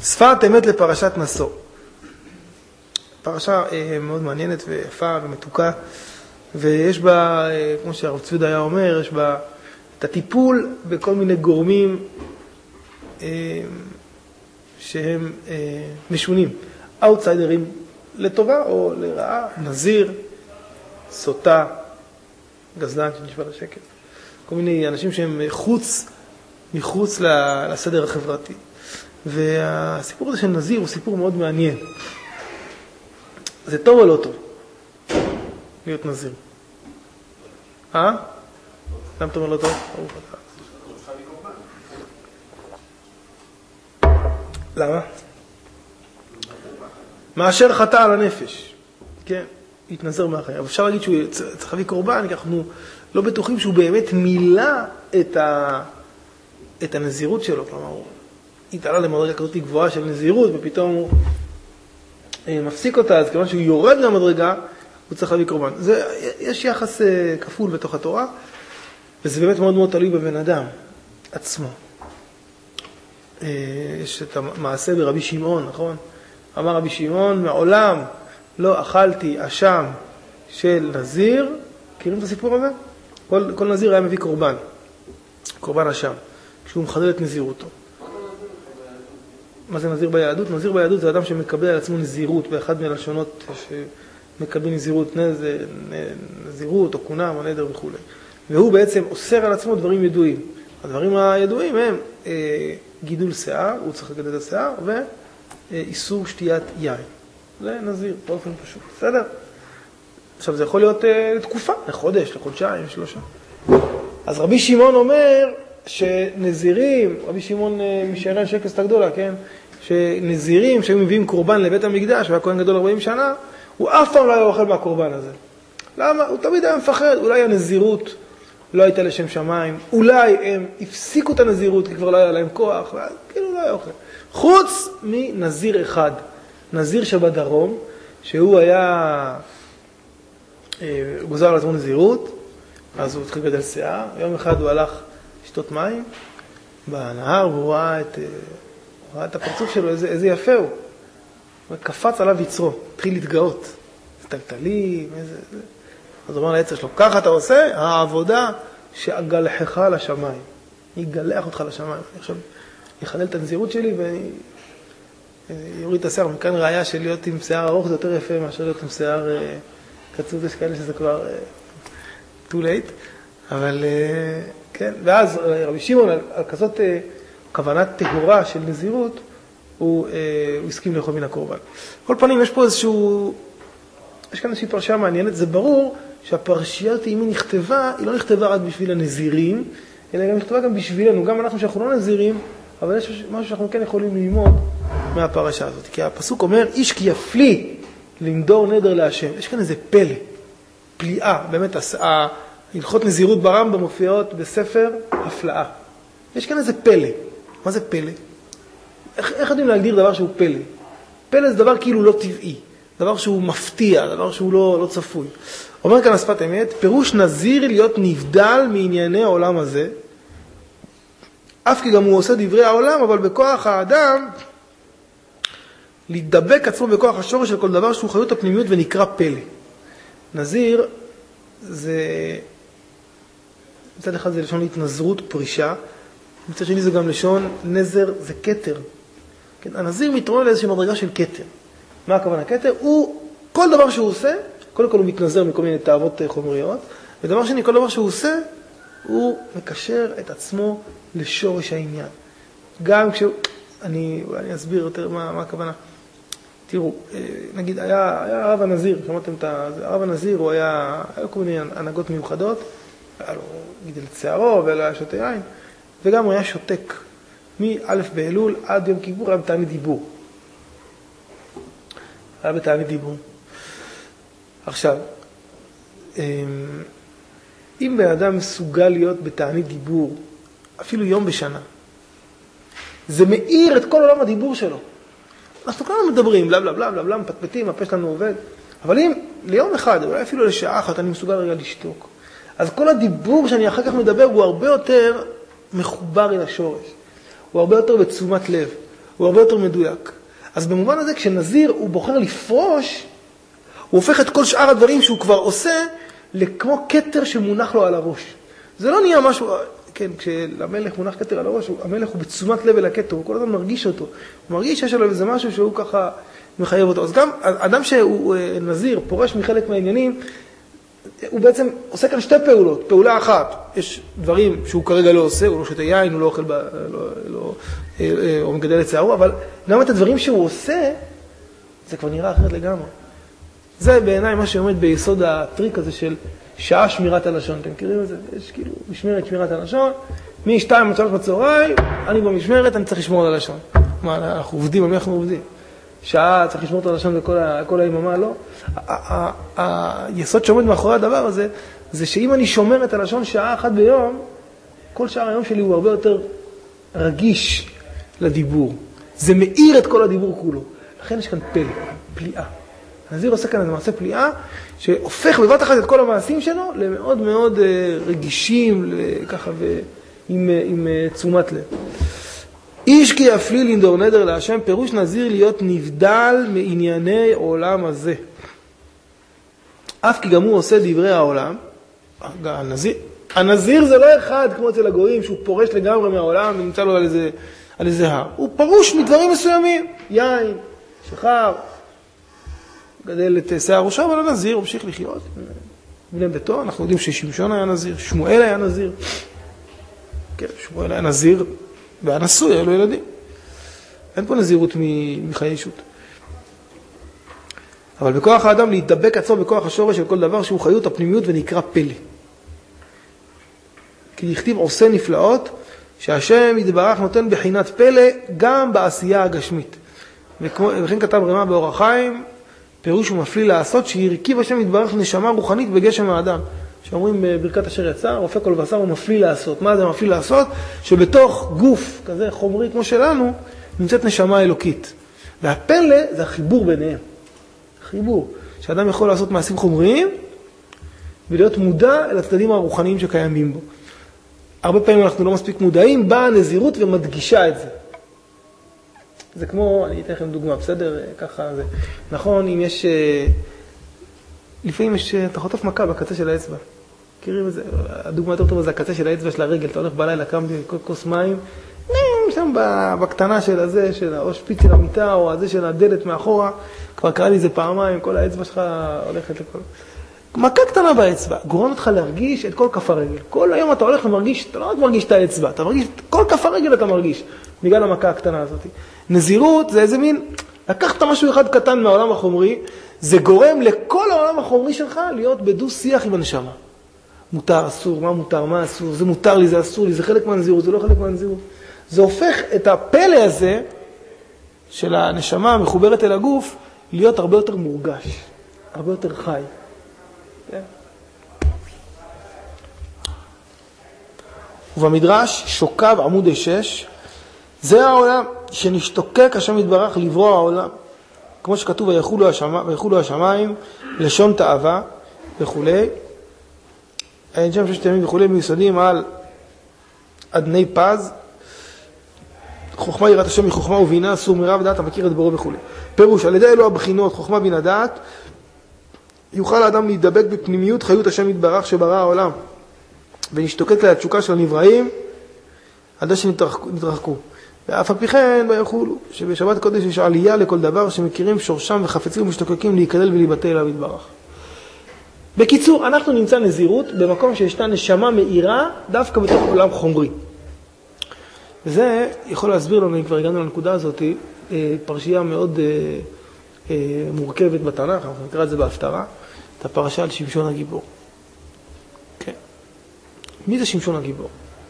שפת אמת לפרשת נשוא. פרשה מאוד מעניינת ויפה ומתוקה, ויש בה, כמו שהרב צבי היה אומר, יש בה את הטיפול בכל מיני גורמים שהם משונים, אאוטסיידרים לטובה או לרעה, נזיר, סוטה, גזלן שנשבע לשקט, כל מיני אנשים שהם מחוץ לסדר החברתי. והסיפור הזה של נזיר הוא סיפור מאוד מעניין. זה טוב או לא טוב? להיות נזיר. למה אתה אומר לא טוב? למה? מאשר חטא על הנפש. כן, התנזר מהחיים. אבל אפשר להגיד שהוא צריך להביא קורבן, כי אנחנו לא בטוחים שהוא באמת מילא את הנזירות שלו. כלומר, הוא התעלה למדרגה כזאת גבוהה של נזירות, ופתאום הוא מפסיק אותה, אז כיוון שהוא יורד למדרגה, הוא צריך להביא קורבן. יש יחס כפול בתוך התורה, וזה באמת מאוד מאוד תלוי בבן אדם עצמו. יש את המעשה ברבי שמעון, נכון? אמר רבי שמעון, מעולם לא אכלתי אשם של נזיר. מכירים את הסיפור הזה? כל נזיר היה מביא קורבן. קורבן אשם, כשהוא מחדל את נזירותו. מה זה נזיר ביהדות? נזיר ביהדות זה אדם שמקבל על עצמו נזירות, באחד מהלשונות שמקבל נזירות, נזירות או קונם או נדר וכו'. והוא בעצם אוסר על עצמו דברים ידועים. הדברים הידועים הם גידול שיער, הוא צריך לגדל את השיער, ואיסור שתיית יין. זה נזיר, באופן פשוט. בסדר? עכשיו זה יכול להיות לתקופה, לחודש, לחודשיים, 3. אז רבי שמעון אומר שנזירים, רבי שמעון משערי שקסת הגדולה, כן? שנזירים שהיו מביאים קורבן לבית המקדש, והיה כהן גדול 40 שנה, הוא אף פעם לא היה אוכל מהקורבן הזה. למה? הוא תמיד היה מפחד, אולי הנזירות לא הייתה לשם שמיים, אולי הם הפסיקו את הנזירות, כי כבר לא היה להם כוח, כאילו לא היה אוכל. חוץ מנזיר אחד, נזיר שבדרום, שהוא היה גוזר על עצמו נזירות, אז הוא התחיל לגדל שיער, יום אחד הוא הלך לשתות מים בנהר, והוא ראה את הפרצוף שלו, איזה יפה הוא. הוא קפץ עליו יצרו, התחיל להתגאות. טלטלים, איזה... אז הוא אומר לעצר שלו, ככה אתה עושה? העבודה שאגלחך לשמיים. יגלח אותך לשמיים. אני עכשיו יחלל את הנזירות שלי ואני יוריד את השיער. מכאן ראיה של להיות עם שיער ארוך זה יותר יפה מאשר להיות עם שיער קצוב. יש כאלה שזה כבר too late. אבל כן, ואז רבי שמעון על כזאת כוונת טהורה של נזירות, הוא הסכים לאכול מן הקורבן. כל פנים, יש פה יש כאן איזושהי פרשייה מעניינת. זה ברור שהפרשיית אם היא נכתבה, היא לא נכתבה רק בשביל הנזירים, אלא גם נכתבה גם בשבילנו. גם אנחנו שאנחנו לא נזירים, אבל יש משהו שאנחנו כן יכולים ללמוד מהפרשה הזאת. כי הפסוק אומר, איש כי יפליא לנדור נדר להשם. יש כאן איזה פלא, פליאה. באמת, הלכות נזירות ברמב"ם מופיעות בספר הפלאה. יש כאן איזה פלא. מה זה פלא? איך יודעים להגדיר דבר שהוא פלא? פלא זה דבר כאילו לא טבעי. דבר שהוא מפתיע, דבר שהוא לא צפוי. אומר כאן השפת אמת, פירוש נזיר להיות נבדל מענייני העולם הזה, אף כי גם הוא עושה דברי העולם, אבל בכוח האדם, להידבק עצמו בכוח השורש של כל דבר שהוא חיות הפנימיות ונקרא פלא. נזיר זה, מצד אחד זה לשון התנזרות פרישה, מצד שני זה גם לשון נזר, זה כתר. כן, הנזיר מתרון לאיזושהי מדרגה של כתר. מה הכוונה? כתר הוא, כל דבר שהוא עושה, קודם כל הוא מתנזר מכל מיני תאוות חומריות, ודבר שני, כל דבר שהוא עושה, הוא מקשר את עצמו לשורש העניין. גם כשהוא, אני אסביר יותר מה הכוונה. תראו, נגיד, היה הרב הנזיר, שמעתם את הרב הנזיר, הוא היה כל מיני הנהגות מיוחדות, היה לו גידל שערו, ולא היה שותה יין, וגם הוא היה שותק, מאלף באלול עד יום כיפור, היה בתענית דיבור. היה בתענית דיבור. עכשיו, אם באדם מסוגל להיות בתענית דיבור, אפילו יום בשנה, זה מאיר את כל עולם הדיבור שלו. אנחנו כולנו מדברים, בלה בלה בלה בלה בלה, מפטפטים, הפה שלנו עובד. אבל אם ליום אחד, אולי אפילו לשעה אחת, אני מסוגל רגע לשתוק, אז כל הדיבור שאני אחר כך מדבר הוא הרבה יותר מחובר אל השורש. הוא הרבה יותר בתשומת לב. הוא הרבה יותר מדויק. אז במובן הזה, כשנזיר הוא בוחר לפרוש, הוא הופך את כל שאר הדברים שהוא כבר עושה, לכמו כתר שמונח לו על הראש. זה לא נהיה משהו, כן, כשלמלך מונח כתר על הראש, המלך הוא בתשומת לב אל הכתר, הוא כל הזמן מרגיש אותו. הוא מרגיש שיש עליו איזה משהו שהוא ככה מחייב אותו. אז גם אדם שהוא נזיר, פורש מחלק מהעניינים, הוא בעצם עושה כאן שתי פעולות. פעולה אחת, יש דברים שהוא כרגע לא עושה, הוא לא שותה יין, הוא לא אוכל, הוא מגדל את שערו, אבל גם את הדברים שהוא עושה, זה כבר נראה אחרת לגמרי. זה בעיניי מה שעומד ביסוד הטריק הזה של שעה שמירת הלשון. אתם מכירים את זה? יש כאילו משמרת שמירת הלשון, מ-2 עד 3 בצהריים, אני במשמרת, אני צריך לשמור על הלשון. מה, אנחנו עובדים, על מי אנחנו עובדים? שעה צריך לשמור את הלשון וכל היממה, לא? היסוד שעומד מאחורי הדבר הזה, זה שאם אני שומר את הלשון שעה אחת ביום, כל שאר היום שלי הוא הרבה יותר רגיש לדיבור. זה מאיר את כל הדיבור כולו. לכן יש כאן פליאה. הנזיר עושה כאן מעשה פליאה, שהופך בבת אחת את כל המעשים שלו למאוד מאוד רגישים, ככה ועם תשומת לב. איש כי יפליל אינדור נדר להשם, פירוש נזיר להיות נבדל מענייני עולם הזה. אף כי גם הוא עושה דברי העולם, הנזיר זה לא אחד כמו אצל הגויים, שהוא פורש לגמרי מהעולם ונמצא לו על איזה הר. הוא פרוש מדברים מסוימים, יין, שחר, גדל את שיער ראשו, אבל הנזיר המשיך לחיות. בני ביתו, אנחנו יודעים ששמשון היה נזיר, שמואל היה נזיר. כן, שמואל היה נזיר, והיה נשוי, היה לו ילדים. אין פה נזירות מחיי אישות. אבל בכוח האדם להתדבק עצמו בכוח השורש של כל דבר שהוא חיות הפנימיות ונקרא פלא. כי יכתיב עושה נפלאות, שהשם יתברך נותן בחינת פלא גם בעשייה הגשמית. וכן כתב רמה באור החיים, פירוש הוא מפליא לעשות שירכיב השם יתברך נשמה רוחנית בגשם האדם. שאומרים בברכת אשר יצא, רופא כל בשר הוא מפליא לעשות. מה זה מפליא לעשות? שבתוך גוף כזה חומרי כמו שלנו, נמצאת נשמה אלוקית. והפלא זה החיבור ביניהם. חיבור. שאדם יכול לעשות מעשים חומריים, ולהיות מודע אל הצדדים הרוחניים שקיימים בו. הרבה פעמים אנחנו לא מספיק מודעים, באה הנזירות ומדגישה את זה. זה כמו, אני אתן לכם דוגמה, בסדר? ככה זה. נכון, אם יש, לפעמים יש, אתה חוטף מכה בקצה של האצבע. מכירים את זה? הדוגמה יותר טובה זה הקצה של האצבע של הרגל. אתה הולך בלילה, קם כוס מים, שם בקטנה של הזה, או שפיץ של המיטה, או הזה של הדלת מאחורה, כבר קרה לי זה פעמיים, כל האצבע שלך הולכת לכל... מכה קטנה באצבע, גורם אותך להרגיש את כל כף הרגל. כל היום אתה הולך ומרגיש, אתה לא רק מרגיש את האצבע, אתה מרגיש את כל כף הרגל אתה מרגיש, בגלל המכה הקטנה הזאת. נזירות זה איזה מין, לקחת משהו אחד קטן מהעולם החומרי, זה גורם לכל העולם החומרי שלך להיות בדו שיח עם הנשמה. מותר, אסור, מה מותר, מה אסור, זה מותר לי, זה אסור לי, זה חלק מהנזירות, זה לא חלק מהנזירות. זה הופך את הפלא הזה של הנשמה המחוברת אל הגוף להיות הרבה יותר מורגש, הרבה יותר חי. ובמדרש שוקב עמוד 6, זה העולם שנשתוקק השם יתברך לברוא העולם. כמו שכתוב, ויחולו השמיים, לשון תאווה וכולי. אין שם 6 ימים וכולי מיוסדים על אדני פז. חוכמה יראת השם מחוכמה ובינה, אסור מרע ודעת המכיר את בוראו וכולי. פירוש, על ידי אלו הבחינות, חוכמה בינה דעת, יוכל האדם להידבק בפנימיות חיות השם יתברך שברא העולם, ונשתוקק לתשוקה של הנבראים עד שנתרחקו. ואף על פי כן ויחולו, שבשבת קודש יש עלייה לכל דבר שמכירים שורשם וחפצים ומשתוקקים להיכלל ולהיבטא אליו יתברך. בקיצור, אנחנו נמצא נזירות במקום שישנה נשמה מאירה דווקא בתוך עולם חומרי. וזה יכול להסביר לנו, אם כבר הגענו לנקודה הזאת, פרשייה מאוד מורכבת בתנ"ך, אנחנו נקרא את זה בהפטרה, את הפרשה על שמשון הגיבור. כן. מי זה שמשון הגיבור?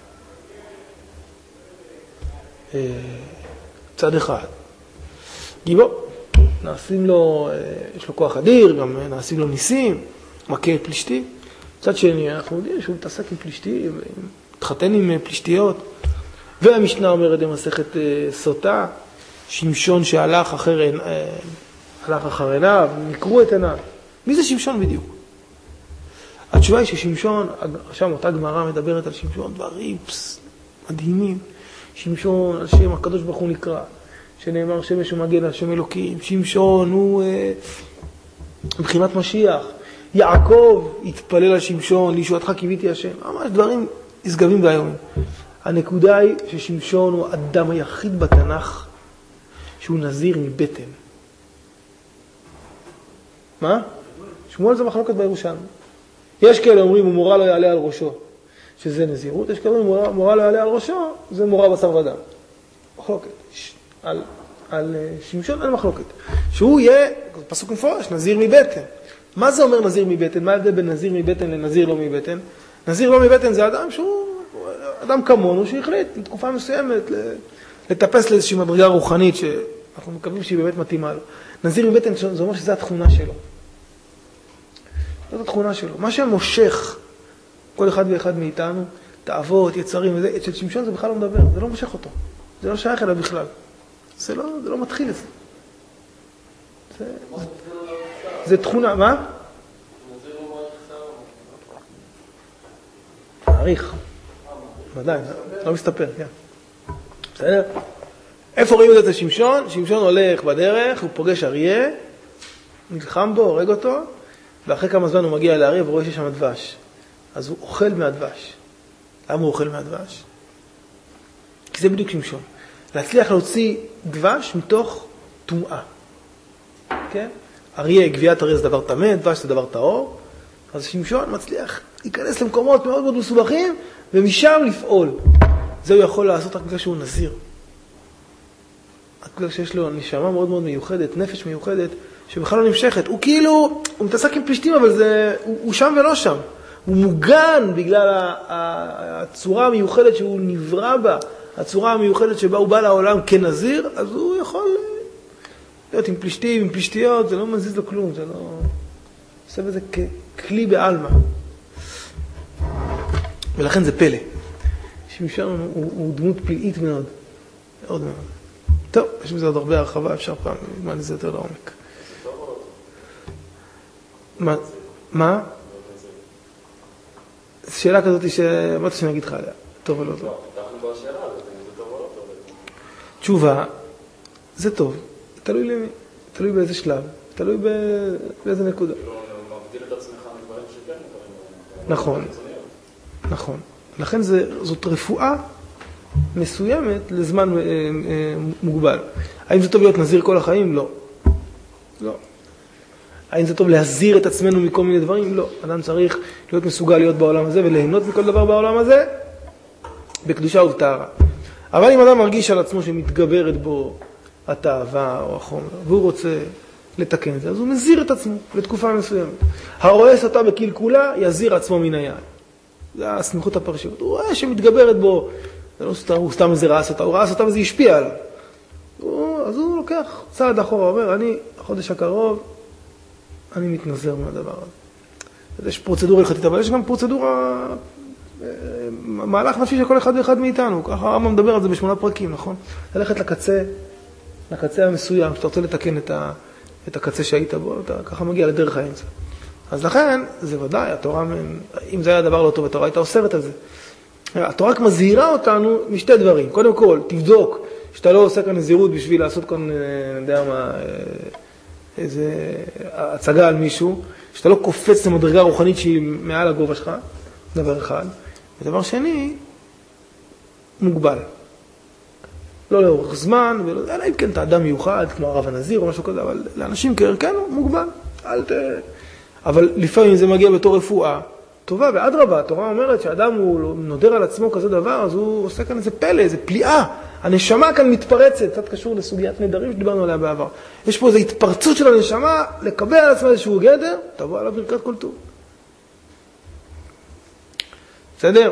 צד אחד. גיבור. נעשים לו, יש לו כוח אדיר, גם נעשים לו ניסים, מכה פלישתי. צד שני, אנחנו יודעים שהוא מתעסק עם פלישתי, מתחתן עם פלישתיות. והמשנה אומרת במסכת סוטה, שמשון שהלך אחר עיניו, נקרו את עיניו. מי זה שמשון בדיוק? התשובה היא ששמשון, שם אותה גמרא מדברת על שמשון, דברים מדהימים. שמשון, על שם הקדוש ברוך הוא נקרא. שנאמר שמש ומגן על שם אלוקים, שמשון הוא מבחינת משיח, יעקב התפלל על שמשון, לישועתך קיוויתי השם, ממש דברים נשגבים והיומים. הנקודה היא ששמשון הוא האדם היחיד בתנ"ך שהוא נזיר מבטן. מה? שמואל זה מחלוקת בירושלמי. יש כאלה אומרים הוא מורה לא יעלה על ראשו, שזה נזירות, יש כאלה אומרים מורה לא יעלה על ראשו, זה מורה בשר ודם. מחלוקת. על שמשון אין מחלוקת. שהוא יהיה, פסוק מפורש, נזיר מבטן. מה זה אומר נזיר מבטן? מה ההבדל בין נזיר מבטן לנזיר לא מבטן? נזיר לא מבטן זה אדם שהוא אדם כמונו שהחליט לתקופה מסוימת לטפס לאיזושהי מדרגה רוחנית שאנחנו מקווים שהיא באמת מתאימה לו. נזיר מבטן זה אומר שזו התכונה שלו. זאת התכונה שלו. מה שמושך כל אחד ואחד מאיתנו, תאוות, יצרים וזה, אצל שמשון זה בכלל לא מדבר, זה לא מושך אותו. זה לא שייך אליו בכלל. זה לא מתחיל את זה. זה תכונה, מה? מעריך. ודאי, לא מסתפר, כן. בסדר? איפה רואים את זה שמשון? שמשון הולך בדרך, הוא פוגש אריה, נלחם בו, הורג אותו, ואחרי כמה זמן הוא מגיע לאריה ורואה שיש שם דבש. אז הוא אוכל מהדבש. למה הוא אוכל מהדבש? כי זה בדיוק שמשון. להצליח להוציא דבש מתוך טומאה. כן? אריה, גביית אריה זה דבר טמא, דבש זה דבר טהור. אז שמשון מצליח להיכנס למקומות מאוד מאוד מסובכים, ומשם לפעול. זה הוא יכול לעשות רק בגלל שהוא נזיר. רק בגלל שיש לו נשמה מאוד מאוד מיוחדת, נפש מיוחדת, שבכלל לא נמשכת. הוא כאילו, הוא מתעסק עם פלישתים, אבל הוא שם ולא שם. הוא מוגן בגלל הצורה המיוחדת שהוא נברא בה, הצורה המיוחדת שבה הוא בא לעולם כנזיר, אז הוא יכול להיות עם פלישתים, עם פלישתיות, זה לא מזיז לו כלום, זה לא... עושה בזה ככלי בעלמא. ולכן זה פלא. שמשון הוא דמות פלאית מאוד. מאוד מאוד. טוב, יש בזה עוד הרבה הרחבה, אפשר פעם ללמוד את זה יותר לעומק. מה? שאלה כזאת שאמרת שאני אגיד לך עליה, טוב או לא טוב. תשובה, זה טוב, תלוי למי, תלוי באיזה שלב, תלוי באיזה נקודה. נכון, נכון. לכן זאת רפואה מסוימת לזמן מוגבל. האם זה טוב להיות נזיר כל החיים? לא. לא. האם זה טוב להזיר את עצמנו מכל מיני דברים? לא. אדם צריך להיות מסוגל להיות בעולם הזה וליהנות מכל דבר בעולם הזה בקדושה ובטהרה. אבל אם אדם מרגיש על עצמו שמתגברת בו התאווה או החומר, והוא רוצה לתקן את זה, אז הוא מזיר את עצמו לתקופה מסוימת. הרועס אותה בקלקולה, יזיר עצמו מן היד. זה הסמיכות הפרשיות. הוא רואה שמתגברת בו, זה לא הוא סתם איזה רעס אותה, הוא רעס אותה וזה השפיע עליו. אז הוא לוקח צעד אחורה, אומר, אני, החודש הקרוב, אני מתנזר מהדבר הזה. יש פרוצדורה הלכתית, אבל יש גם פרוצדורה, מהלך נפשי של כל אחד ואחד מאיתנו. ככה הרמב"ם מדבר על זה ב8 פרקים, נכון? ללכת לקצה המסוים, שאתה רוצה לתקן את הקצה שהיית בו, אתה ככה מגיע לדרך האמצע. אז לכן, זה ודאי, התורה, אם זה היה דבר לא טוב, התורה הייתה אוסרת על זה. התורה רק מזהירה אותנו משתי דברים. קודם כל, תבדוק שאתה לא עושה כאן נזירות בשביל לעשות כאן, אני יודע מה, איזה הצגה על מישהו, שאתה לא קופץ למדרגה רוחנית שהיא מעל הגובה שלך, דבר אחד. ודבר שני, מוגבל. לא לאורך זמן, אלא אם כן אתה אדם מיוחד, כמו הרב הנזיר או משהו כזה, אבל לאנשים כערכנו, מוגבל. אבל לפעמים זה מגיע בתור רפואה טובה, ואדרבה, התורה אומרת שאדם הוא נודר על עצמו כזה דבר, אז הוא עושה כאן איזה פלא, איזה פליאה. הנשמה כאן מתפרצת, קצת קשור לסוגיית נדרים שדיברנו עליה בעבר. יש פה איזו התפרצות של הנשמה, לקבל על עצמה איזשהו גדר, תבוא עליו ברכת כל טוב. בסדר?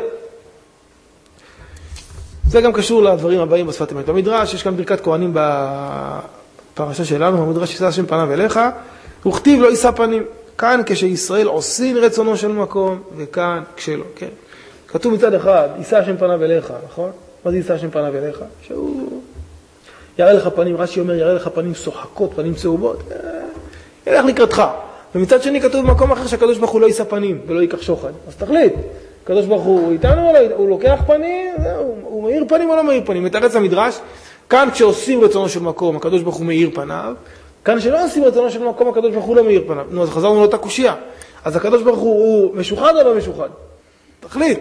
זה גם קשור לדברים הבאים בשפת אמת. במדרש יש כאן ברכת כהנים בפרשה שלנו, במדרש יישא השם פניו אליך, וכתיב לא יישא פנים. כאן כשישראל עושים רצונו של מקום, וכאן כשלא, כן? כתוב מצד אחד, יישא השם פניו אליך, נכון? מה זה יישא השם פניו אליך? שהוא יראה לך פנים, רש"י אומר, יראה לך פנים שוחקות, פנים צהובות, ילך לקראתך. ומצד שני כתוב במקום אחר שהקדוש ברוך הוא לא יישא פנים ולא ייקח שוחד. אז תחליט, הקדוש ברוך הוא איתנו או לא, הוא לוקח פנים, הוא מאיר פנים או לא מאיר פנים. מתרץ המדרש, כאן כשעושים רצונו של מקום, הקדוש ברוך הוא מאיר פניו, כאן כשלא עושים רצונו של מקום, הקדוש ברוך הוא לא מאיר פניו. נו, אז חזרנו לאותה קושיה. אז הקדוש ברוך הוא משוחד או לא משוחד? תחליט.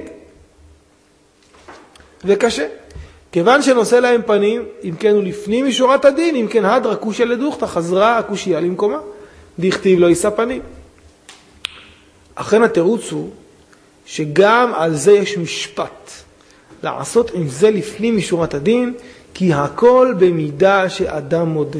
וקשה. כיוון שנושא להם פנים, אם כן הוא לפנים משורת הדין, אם כן הדרה קושיה לדוכתא, חזרה הקושיה למקומה. דכתיב לא יישא פנים. אכן התירוץ הוא שגם על זה יש משפט. לעשות עם זה לפנים משורת הדין, כי הכל במידה שאדם מודה.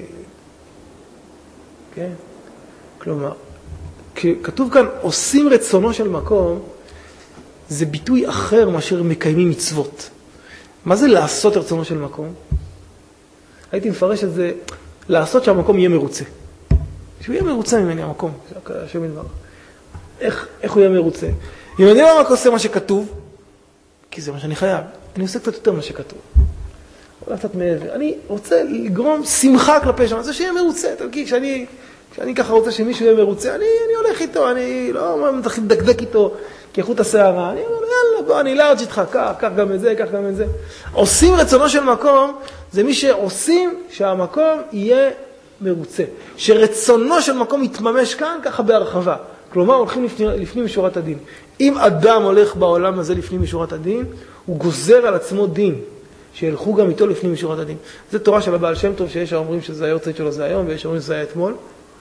כן? כלומר, כתוב כאן, עושים רצונו של מקום, זה ביטוי אחר מאשר מקיימים מצוות. מה זה לעשות רצונו של מקום? הייתי מפרש את זה, לעשות שהמקום יהיה מרוצה. שהוא יהיה מרוצה ממני המקום, השם ידבר. איך הוא יהיה מרוצה? אם אני לא רק עושה מה שכתוב, כי זה מה שאני חייב, אני עושה קצת יותר מה שכתוב. אולי קצת מעבר. אני רוצה לגרום שמחה כלפי שם, זה שיהיה מרוצה. תלכי, כשאני ככה רוצה שמישהו יהיה מרוצה, אני הולך איתו, אני לא מתחיל לדקדק איתו כאיכות השערה. אני אומר, יאללה, בוא, אני לארג' איתך, כך גם את זה, כך גם את זה. עושים רצונו של מקום, זה מי שעושים שהמקום יהיה מרוצה. שרצונו של מקום יתממש כאן, ככה בהרחבה. כלומר, הולכים לפנים משורת הדין. אם אדם הולך בעולם הזה לפנים משורת הדין, הוא גוזר על עצמו דין, שילכו גם איתו לפנים משורת הדין. זו תורה של הבעל שם טוב, שיש אומרים שזה היורצייט שלו זה היום, ויש אומרים שזה היה אתמול.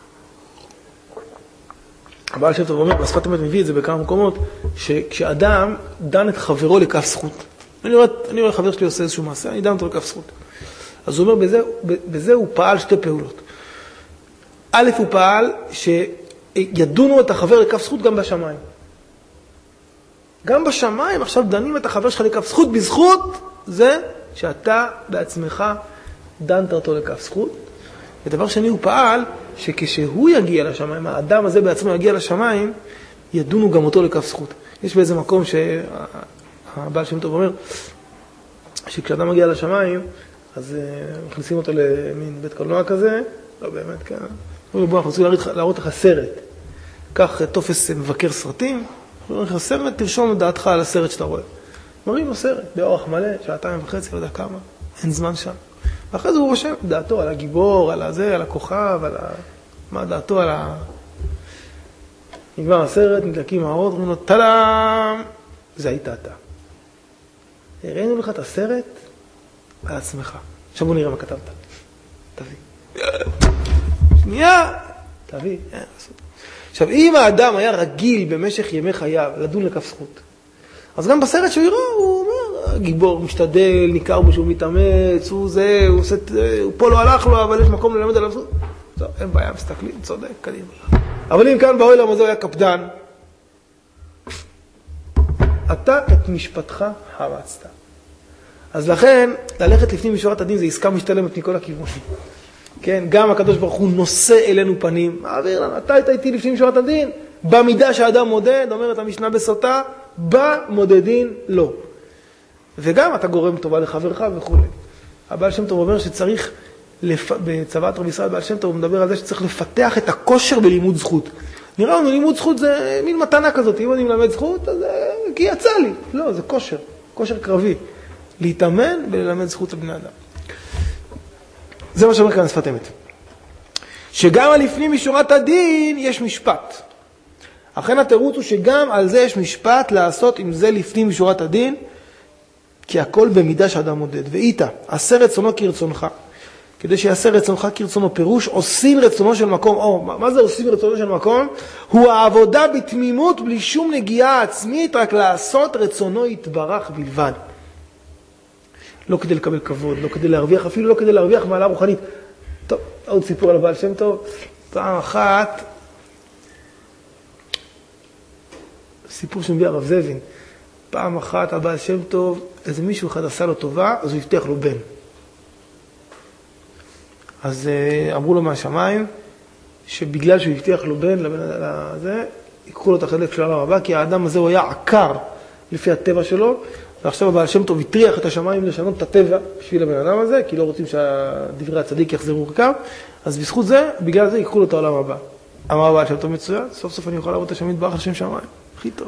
הבעל שם טוב אומר, בשפת אמת מביא את זה בכמה מקומות, שכשאדם דן את חברו לכף זכות, אני רואה חבר שלי עושה איזשהו מעשה, אני דן אותו לכף זכות. אז הוא אומר, בזה הוא פעל שתי פעולות. א', הוא פעל שידונו את החבר לכף זכות גם בשמיים. גם בשמיים עכשיו דנים את החבר שלך לכף זכות, בזכות זה שאתה בעצמך דנת אותו לכף זכות. ודבר שני, הוא פעל שכשהוא יגיע לשמיים, האדם הזה בעצמו יגיע לשמיים, ידונו גם אותו לכף זכות. יש באיזה מקום שהבעל שם טוב אומר, שכשאדם מגיע לשמיים, אז מכניסים אותו למין בית קולנוע כזה, לא באמת, כן. בוא, אנחנו רוצים להראות לך סרט. קח תופס מבקר סרטים, אומרים לך סרט, תרשום את דעתך על הסרט שאתה רואה. מראים לו סרט, באורך מלא, 2.5, לא יודע כמה, אין זמן שם. ואחרי זה הוא רושם דעתו על הגיבור, על הזה, על הכוכב, מה דעתו על נגמר הסרט, נדלקים האורות, אומרים לו, טלאם, זה היית אתה. הראינו לך את הסרט על עצמך. עכשיו בוא נראה מה כתבת. תביא. שנייה, תביא. עכשיו, אם האדם היה רגיל במשך ימי חייו לדון לכף זכות, אז גם בסרט שהוא יראה, הוא אומר, הגיבור משתדל, ניכר בו שהוא מתאמץ, הוא זה, הוא עושה, הוא פה לא הלך לו, אבל יש מקום ללמד עליו זכות. טוב, אין בעיה, מסתכלים, צודק, קדימה. אבל אם כאן בעולם הזה היה קפדן, אתה את משפטך חרצת. אז לכן, ללכת לפנים משורת הדין זה עסקה משתלמת מכל הכיוונים. כן, גם הקדוש ברוך הוא נושא אלינו פנים, מעביר לנו, אתה היית איתי לפנים משורת הדין, במידה שהאדם מודד, אומרת המשנה בסוטה, במודדין לא. וגם אתה גורם טובה לחברך וכו'. הבעל שם טוב אומר שצריך, בצוות רבי ישראל בעל שם טוב, הוא מדבר על זה שצריך לפתח את הכושר בלימוד זכות. נראה לנו, לימוד זכות זה מין מתנה כזאת, אם אני מלמד זכות, אז כי יצא לי. לא, זה כושר, כושר קרבי. להתאמן וללמד זכות לבני אדם. זה מה שאומר כאן שפת אמת. שגם על לפנים משורת הדין יש משפט. אכן התירוץ הוא שגם על זה יש משפט לעשות עם זה לפנים משורת הדין, כי הכל במידה שאדם מודד. ואיתה, עשה רצונו כרצונך. כדי שיעשה רצונך כרצונו, פירוש עושים רצונו של מקום. או, מה זה עושים רצונו של מקום? הוא העבודה בתמימות בלי שום נגיעה עצמית, רק לעשות רצונו יתברך בלבד. לא כדי לקבל כבוד, לא כדי להרוויח, אפילו לא כדי להרוויח מעלה רוחנית. טוב, עוד סיפור על הבעל שם טוב. פעם אחת, סיפור שמביא הרב זבין. פעם אחת הבעל שם טוב, איזה מישהו אחד עשה לו טובה, אז הוא הבטיח לו בן. אז אמרו לו מהשמיים, שבגלל שהוא הבטיח לו בן, לבן הזה, יקחו לו את החלק של העולם הבא, כי האדם הזה הוא היה עקר לפי הטבע שלו, ועכשיו הבעל שם טוב הטריח את השמיים לשנות את הטבע בשביל הבן אדם הזה, כי לא רוצים שהדברי הצדיק יחזרו רקם, אז בזכות זה, בגלל זה יקחו לו את העולם הבא. אמר הבעל שם טוב מצוין, סוף סוף אני יכול לעבוד את השם יתברך על שם שמיים, הכי טוב.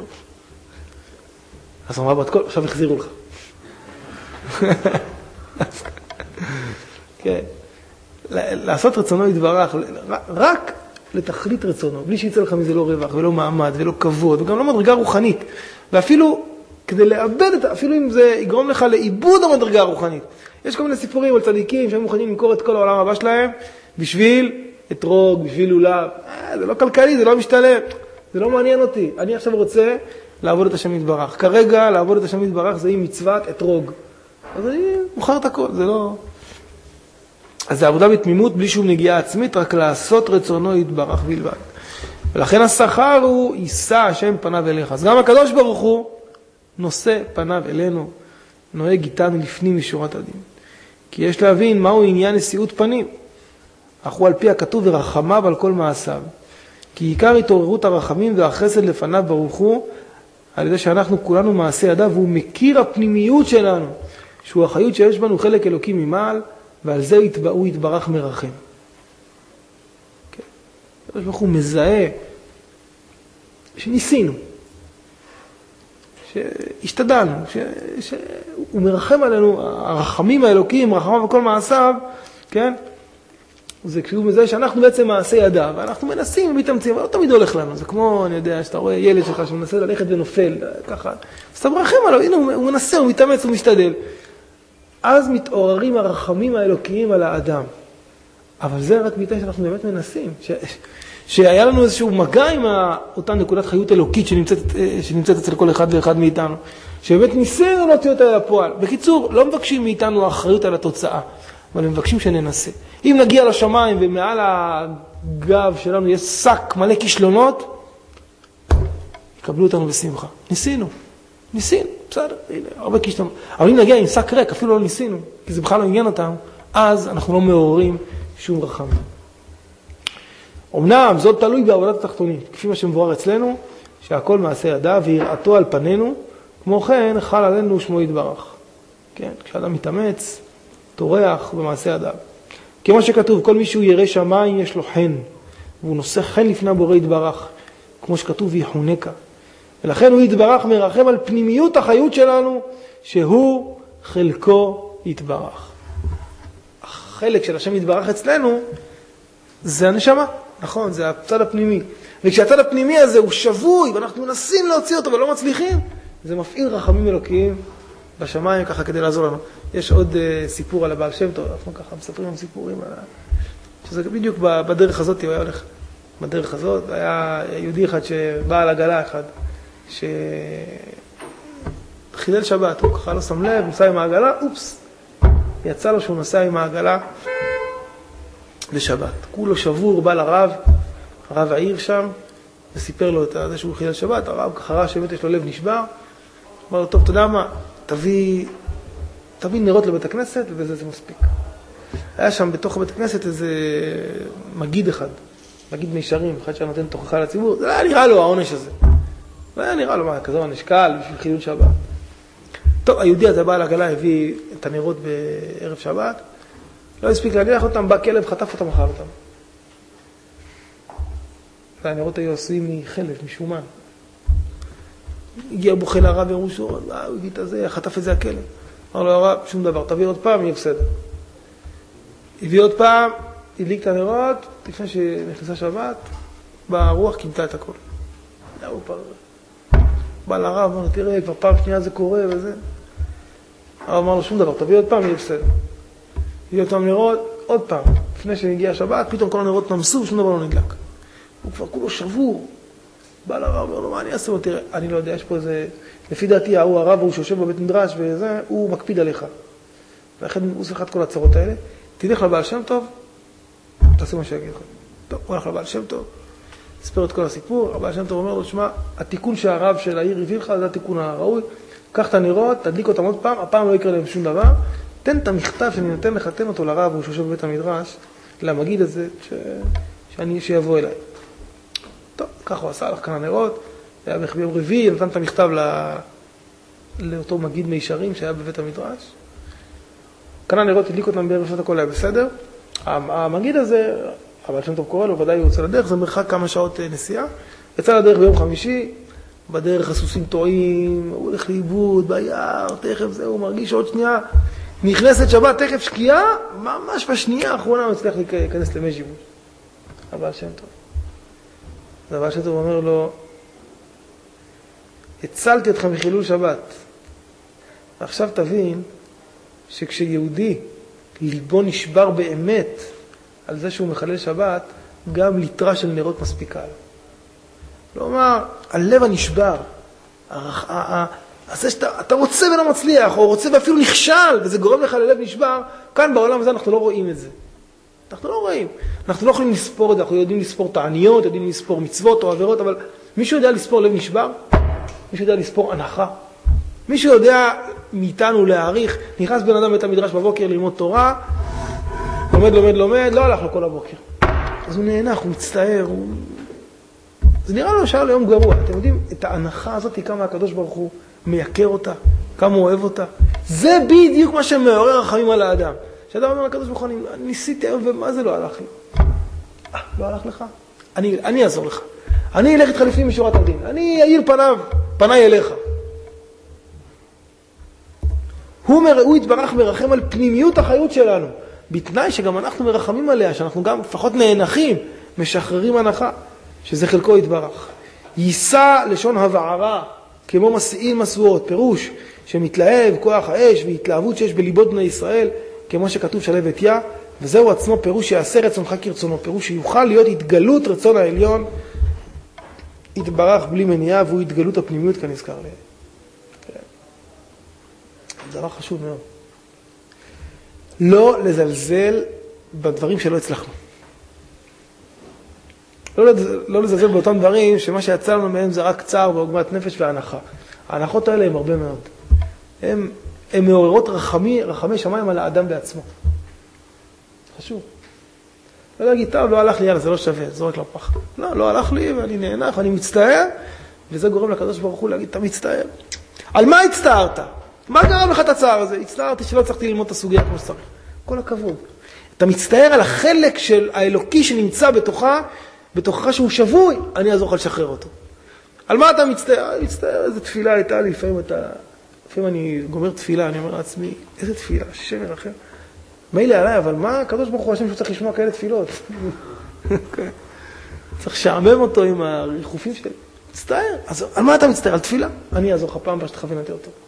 אז אמרה בת קול, עכשיו החזירו לך. כן. לעשות רצונו יתברך, רק לתכלית רצונו, בלי שיצא לך מזה לא רווח ולא מעמד ולא כבוד, וגם לא מדרגה רוחנית. ואפילו כדי לאבד את, אפילו אם זה יגרום לך לאיבוד המדרגה הרוחנית. יש כל מיני סיפורים על צדיקים שהם מוכנים למכור את כל העולם הבא שלהם בשביל אתרוג, בשביל לולב. זה לא כלכלי, זה לא משתלם, זה לא מעניין אותי. אני עכשיו רוצה לעבוד את השם יתברך. כרגע לעבוד את השם יתברך זה עם מצוות אתרוג. אז אני מוכר את הכל, זה לא... אז זה עבודה בתמימות בלי שום נגיעה עצמית, רק לעשות רצונו יתברך בלבד. ולכן השכר הוא יישא השם פניו אליך. אז גם הקדוש ברוך הוא נושא פניו אלינו, נוהג איתנו לפנים משורת הדין. כי יש להבין מהו עניין נשיאות פנים. אך הוא על פי הכתוב ורחמיו על כל מעשיו. כי עיקר התעוררות הרחמים והחסד לפניו ברוך הוא, על ידי שאנחנו כולנו מעשי ידיו, והוא מכיר הפנימיות שלנו, שהוא החיות שיש בנו חלק אלוקי ממעל, ועל זה הוא יתברך מרחם. הקדוש ברוך הוא מזהה שניסינו, שהשתדלנו, שהוא מרחם עלינו, הרחמים האלוקיים, רחמיו וכל מעשיו, כן? זה כשהוא מזהה שאנחנו בעצם מעשי ידיו, ואנחנו מנסים ומתאמצים, אבל לא תמיד הולך לנו. זה כמו, אני יודע, שאתה רואה ילד שלך שמנסה ללכת ונופל, ככה, אז אתה מרחם עליו, הנה הוא מנסה, הוא מתאמץ, הוא משתדל. אז מתעוררים הרחמים האלוקיים על האדם. אבל זה רק ביטוי שאנחנו באמת מנסים. שהיה לנו איזשהו מגע עם אותה נקודת חיות אלוקית שנמצאת אצל כל אחד ואחד מאיתנו. שבאמת ניסינו להוציא אותה לפועל. בקיצור, לא מבקשים מאיתנו האחריות על התוצאה, אבל הם מבקשים שננסה. אם נגיע לשמיים ומעל הגב שלנו יש שק מלא כישלונות, יקבלו אותנו בשמחה. ניסינו, בסדר, הנה, הרבה כישלונות. אבל אם נגיע עם שק ריק, אפילו לא ניסינו, כי זה בכלל לא עניין אותנו, אז אנחנו לא מעוררים שום רחמים. אמנם זאת תלוי בעבודת התחתונית, כפי מה שמבואר אצלנו, שהכל מעשה ידיו ויראתו על פנינו, כמו כן חל עלינו שמו יתברך. כן, כשאדם מתאמץ, תורח במעשה ידיו. כמו שכתוב, כל מי שהוא ירא שמיים יש לו חן, והוא נושא חן לפני הבורא יתברך, כמו שכתוב ויחונקה. ולכן הוא יתברך מרחם על פנימיות החיות שלנו, שהוא חלקו יתברך. החלק של השם יתברך אצלנו, זה הנשמה, נכון, זה הצד הפנימי. וכשהצד הפנימי הזה הוא שבוי, ואנחנו מנסים להוציא אותו ולא מצליחים, זה מפעיל רחמים אלוקיים בשמיים ככה כדי לעזור לנו. יש עוד סיפור על הבעל שם טוב, אנחנו ככה מספרים עם סיפורים על... שזה בדיוק בדרך הזאת, הוא היה הולך בדרך הזאת, היה יהודי אחד שבא על עגלה אחד, שחילל שבת, הוא ככה לא שם לב, נסע עם העגלה, אופס, יצא לו שהוא נסע עם העגלה לשבת. כולו שבור, בא לרב, הרב העיר שם, וסיפר לו את זה שהוא חילל שבת, הרב ככה ראה שבאמת יש לו לב נשבר, אמר לו, טוב, אתה יודע מה, תביא נרות לבית הכנסת, וזה זה מספיק. היה שם בתוך בית הכנסת איזה מגיד אחד, מגיד מישרים, אחד שנותן תוכחה לציבור, זה היה נראה לו העונש הזה. זה היה נראה לו, מה, כזה עונש קל בשביל חילול שבת. טוב, היהודי הזה בא לעגלה, הביא את הנרות בערב שבת, לא הספיק להניח אותם, בא כלב, חטף אותם, אכל אותם. והנרות היו עשויים מחלב, משומן. הגיע בו חיל הרב וראשו, הוא הביא את זה, חטף את זה הכלב. אמר לו הרב, שום דבר, תביא עוד פעם, יהיה בסדר. הביא עוד פעם, הדליק את הנרות, לפני שנכנסה שבת, ברוח כימתה את הכל. הוא בא לרב, אמר לו, תראה, כבר פעם שנייה זה קורה וזה. הרב אמר לו, שום דבר, תביא עוד פעם, יהיה בסדר. הביא אותם נרות, עוד פעם. לפני שנגיע השבת, פתאום כל הנרות נמסו, שום דבר לא נדלק. הוא כבר כולו שבור. בא לרב, אומר לו, מה אני אעשה? תראה, אני לא יודע, יש פה איזה... לפי דעתי, הוא הרב, הוא שיושב בבית מדרש וזה, הוא מקפיד עליך. ואחד הוא עושה לך את כל הצרות האלה. תלך לבעל שם טוב, תעשה מה שיגיד לך. טוב, הוא הולך לבעל שם טוב, הספר את כל הסיפור, הבעל שם טוב אומר לו, שמע, התיקון שהרב של העיר הביא לך, זה התיקון הראוי, קח את הנרות, תדליק אותם עוד פעם, הפעם לא יקרה להם שום דבר, תן את המכתב שאני נותן לך, תן אותו לרב, הוא שיושב בבית המדרש, למגיד הזה, שיבוא אליי. טוב, כך הוא עשה, הלך כאן הנרות, היה ביום רביעי, נתן את המכתב לאותו מגיד מישרים שהיה בבית המדרש. כאן הנרות הדליק אותם בערב שבת, הכל היה בסדר. המגיד הזה, אבל שם טוב קורא לו, ודאי הוא יוצא לדרך, זה מרחק כמה שעות נסיעה. יצא לדרך ביום חמישי, בדרך הסוסים טועים, הוא הולך לאיבוד, ביער, תכף זהו, הוא מרגיש עוד שנייה, נכנסת שבת תכף שקיעה, ממש בשנייה האחרונה הוא הצליח להיכנס למי שיבוש. הבעל שם טוב. אז הבעל שם טוב אומר לו, הצלתי אותך מחילול שבת. ועכשיו תבין שכשיהודי ליבו נשבר באמת על זה שהוא מחלל שבת, גם ליטרה של נרות מספיקה לו. כלומר, הלב הנשבר, זה שאתה רוצה ולא מצליח, או רוצה ואפילו נכשל, וזה גורם לך ללב נשבר, כאן בעולם הזה אנחנו לא רואים את זה. אנחנו לא רואים. אנחנו לא יכולים לספור את זה, אנחנו יודעים לספור תעניות, יודעים לספור מצוות או עבירות, אבל מישהו יודע לספור לב נשבר? מישהו יודע לספור הנחה? מישהו יודע מאיתנו להעריך? נכנס בן אדם בית המדרש בבוקר ללמוד תורה, לומד, לא הלך לו כל הבוקר. אז הוא נהנח, הוא מצטער, זה נראה לו שעה ליום גרוע. אתם יודעים, את ההנחה הזאת, כמה הקדוש ברוך הוא מייקר אותה, כמה הוא אוהב אותה. זה בדיוק מה שמעורר רחמים על האדם. שאדם אומר לקדוש ברוך הוא, אני ניסיתי היום ומה זה לא הלך לי? לא הלך לך? אני אעזור לך. אני אלך איתך לפנים משורת הדין. אני אעיר פניי אליך. הוא יתברך מרחם על פנימיות החיות שלנו, בתנאי שגם אנחנו מרחמים עליה, שאנחנו גם לפחות נאנחים, משחררים הנחה, שזה חלקו יתברך. יישא לשון הבערה, כמו מסיעים מסועות, פירוש שמתלהב כוח האש והתלהבות שיש בליבות בני ישראל, כמו שכתוב שלב את יה, וזהו עצמו פירוש שיעשה רצונך כרצונו, פירוש שיוכל להיות התגלות רצון העליון, יתברך בלי מניעה, והוא התגלות הפנימיות כנזכר להם. זה דבר חשוב מאוד. לא לזלזל בדברים שלא הצלחנו. לא לזלזל באותם דברים שמה שיצא לנו מהם זה רק צער ועוגמת נפש והנחה. ההנחות האלה הם הרבה מאוד. הן מעוררות רחמי שמיים על האדם בעצמו. חשוב. לא להגיד, טוב, לא הלך לי, יאללה, זה לא שווה, זורק לפח. לא הלך לי ואני נהנח ואני מצטער, וזה גורם לקדוש ברוך הוא להגיד, אתה מצטער. על מה הצטערת? מה גרם לך את הצער הזה? הצטערתי שלא צריכתי ללמוד את הסוגיה כמו שצריך. כל הכבוד. אתה מצטער על החלק של האלוקי שנמצא בתוכך שהוא שבוי, אני אעזור לך לשחרר אותו. על מה אתה מצטער? מצטער, איזו תפילה הייתה לי, לפעמים אני גומר תפילה, אני אומר לעצמי, איזה תפילה, השם ירחם. מילא עליי, אבל מה הקדוש ברוך הוא השם שהוא צריך לשמוע כאלה תפילות? צריך לשעמם אותו עם הריחופים שלי. מצטער. אז על מה אתה מצטער? על תפילה? אני אעזור לך פעם שתכוון יותר טוב.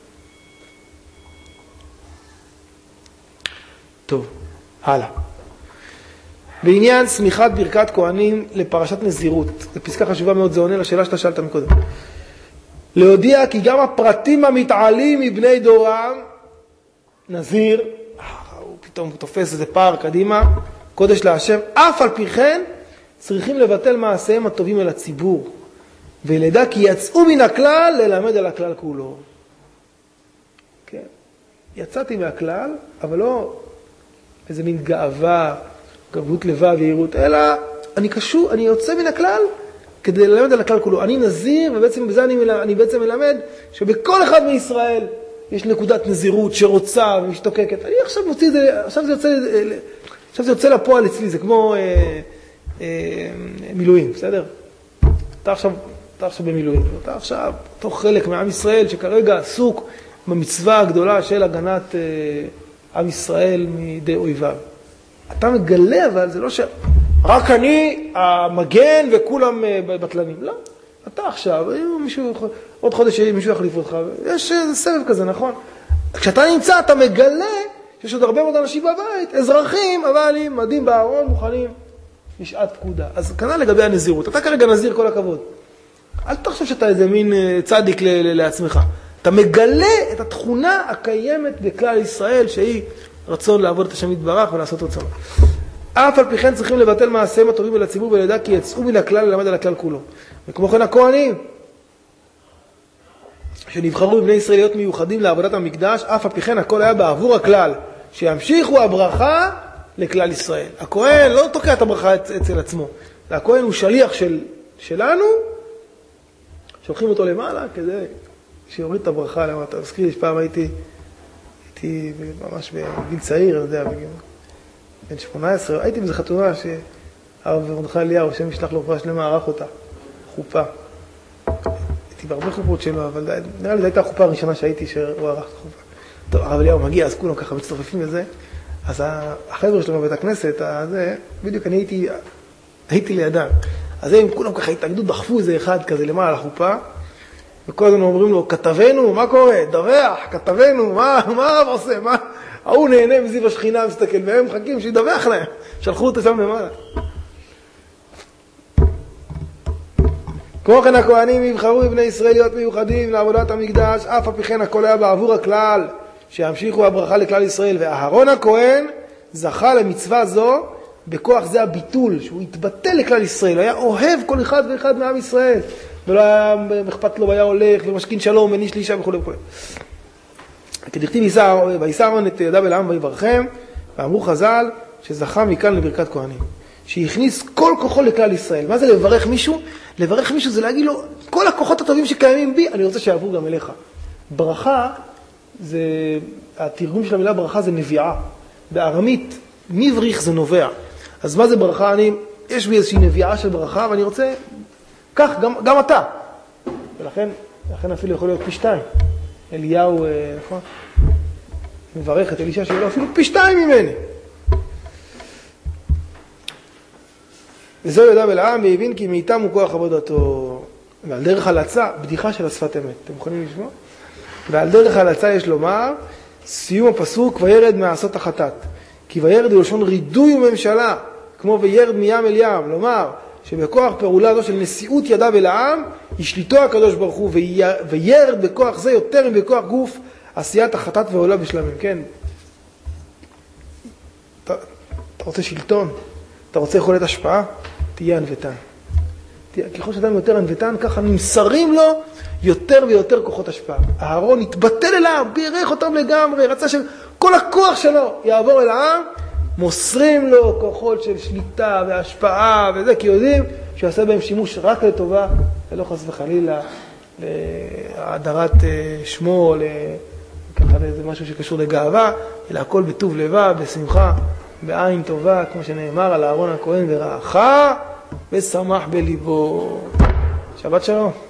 טוב, הלאה. בעניין סמיכת ברכת כהנים לפרשת נזירות, זו פסקה חשובה מאוד, זה עונה לשאלה שאתה שאלת מקודם. להודיע כי גם הפרטים המתעלים מבני דורם, נזיר, הוא פתאום תופס איזה פער קדימה, קודש להשם, אף על פי כן צריכים לבטל מעשיהם הטובים אל הציבור, ולדע כי יצאו מן הכלל ללמד על הכלל כולו. כן, יצאתי מהכלל, אבל לא איזה מין גאווה, גבות לבב ויהירות, אלא אני קשור, אני יוצא מן הכלל כדי ללמד על הכלל כולו. אני נזיר, ובעצם בזה אני בעצם מלמד שבכל אחד מישראל יש נקודת נזירות שרוצה ומשתוקקת. אני עכשיו מוציא את זה, עכשיו זה יוצא לפועל אצלי, זה כמו מילואים, בסדר? אתה עכשיו במילואים, אתה עכשיו תוך חלק מעם ישראל שכרגע עסוק במצווה הגדולה של הגנת עם ישראל מידי אויביו. אתה מגלה, אבל זה לא רק אני המגן וכולם בטלנים. לא. אתה עכשיו, עוד חודש מישהו יחליף אותך. יש סבב כזה, נכון? כשאתה נמצא, אתה מגלה שיש עוד הרבה מאוד אנשים בבית, אזרחים, אבל עם מדים בארון, מוכנים לשעת פקודה. אז כנראה לגבי הנזירות. אתה כרגע נזיר, כל הכבוד. אל תחשוב שאתה איזה מין צדיק לעצמך. אתה מגלה את התכונה הקיימת בכלל ישראל, שהיא רצון לעבוד את השם יתברך ולעשות רצון. אף על פי כן צריכים לבטל מעשיהם הטובים אל הציבור ולדע כי יצאו מן הכלל ללמד על הכלל כולו. וכמו כן הכהנים, שנבחרו בבני ישראל להיות מיוחדים לעבודת המקדש, אף על פי כן הכל היה בעבור הכלל, שימשיכו הברכה לכלל ישראל. הכהן לא תוקע את הברכה אצל עצמו. הכהן הוא שליח שלנו, שולחים אותו למעלה כדי שיוריד את הברכה למטה. תזכיר לי שפעם הייתי ממש בגיל צעיר, אני יודע, בן 18, הייתי בזה חתונה שהרב מרדכי אליהו, השם ישלח לו רפואה שלמה, ערך אותה, חופה. הייתי בהרבה חופות שלו, אבל נראה לי זו הייתה החופה הראשונה שהייתי שהוא ערך את החופה. טוב, הרב אליהו מגיע, אז כולם ככה מצטרפים לזה. אז החבר'ה שלנו בבית הכנסת, בדיוק אני הייתי לידם. אז הם כולם ככה התאגדו, דחפו איזה אחד כזה למעלה לחופה, וכל הזמן אומרים לו, כתבנו, מה קורה? דווח, כתבנו, מה עושה? מה? ההוא נהנה מזיו השכינה, מסתכל, והם מחכים שידווח להם. שלחו אותו שם למעלה. כמו כן הכהנים יבחרו בבני ישראל להיות מיוחדים לעבודת המקדש, אף על פי כן הכל היה בעבור הכלל, שימשיכו הברכה לכלל ישראל. ואהרון הכהן זכה למצווה זו, בכוח זה הביטול, שהוא התבטל לכלל ישראל, היה אוהב כל אחד ואחד מעם ישראל, ולא היה אכפת לו, והיה הולך ומשכין שלום וניש לאישה וכו' וכו'. כדכתיב וישא אהרון את ידיו אל העם ויברכם, ואמרו חז"ל שזכה מכאן לברכת כהנים, שהכניס כל כוחו לכלל ישראל. מה זה לברך מישהו? לברך מישהו זה להגיד לו, כל הכוחות הטובים שקיימים בי, אני רוצה שיעברו גם אליך. ברכה, התרגום של המילה ברכה זה נביעה. בארמית, מבריך זה נובע. אז מה זה ברכה? יש בי איזושהי נביעה של ברכה, ואני רוצה, כך, גם אתה. ולכן אפילו יכול להיות פי 2. אליהו, נכון? מברך את אלישע שלו, אפילו פי 2 ממני. וזהו ידע בלעם והבין כי מאיתם הוא כוח עבודתו. ועל דרך הלצה, בדיחה של השפת אמת. אתם יכולים לשמוע? ועל דרך הלצה יש לומר, סיום הפסוק, וירד מעשות החטאת. כי וירד הוא לשון רידוי וממשלה, כמו וירד מים אל ים. לומר, שבכוח פעולה זו של נשיאות ידיו אל העם, ישליטו הקדוש ברוך הוא, וירד בכוח זה יותר מבכוח גוף, עשיית החטאת ועולה בשלמים. כן? אתה רוצה שלטון? אתה רוצה יכולת השפעה? תהיה ענוותן. ככל שאדם יותר ענוותן, ככה נמסרים לו יותר ויותר כוחות השפעה. אהרון התבטל אל העם, בירך אותם לגמרי, רצה שכל הכוח שלו יעבור אל העם, מוסרים לו כוחות של שליטה והשפעה וזה, כי יודעים שיעשה בהם שימוש רק לטובה, ולא חס וחלילה להדרת שמו, ככה לאיזה משהו שקשור לגאווה, אלא הכל בטוב לבב, בשמחה, בעין טובה, כמו שנאמר על אהרון הכהן, ורעך ושמח בליבו. שבת שלום.